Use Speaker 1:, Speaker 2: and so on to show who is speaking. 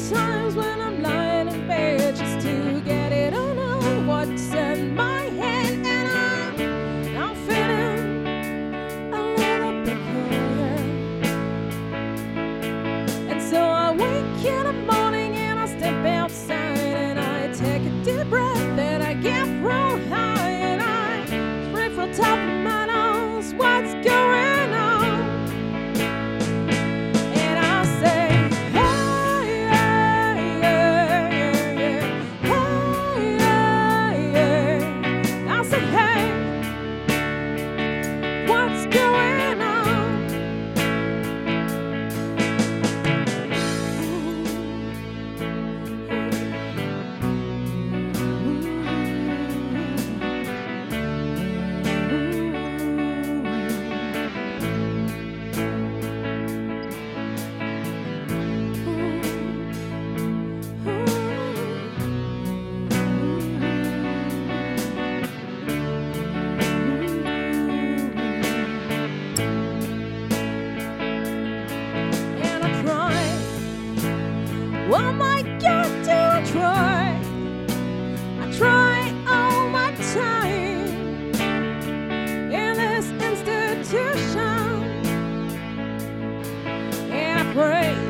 Speaker 1: times when I'm lying in bed just to get it on out what's in my head, and I'm feeling a little peculiar. And so I wake in the morning and I step outside and I take a deep breath and I get real high and I spray from top of my nose what's going on. And I say, hey, yeah, yeah, yeah, yeah. Hey, yeah, yeah. I say, hey, what's going on? And I try. Oh my God, do I try? I try all my time in this institution, and I pray